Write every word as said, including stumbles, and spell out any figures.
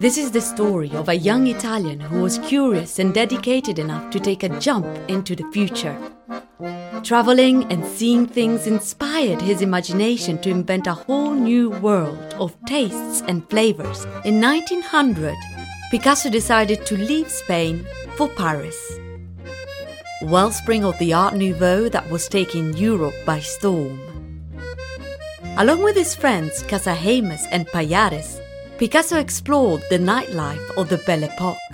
This is the story of a young Italian who was curious and dedicated enough to take a jump into the future. Traveling and seeing things inspired his imagination to invent a whole new world of tastes and flavors. In nineteen hundred, Picasso decided to leave Spain for Paris, wellspring of the Art Nouveau that was taking Europe by storm. Along with his friends Casahemes and Pallares, Picasso explored the nightlife of the Belle Époque.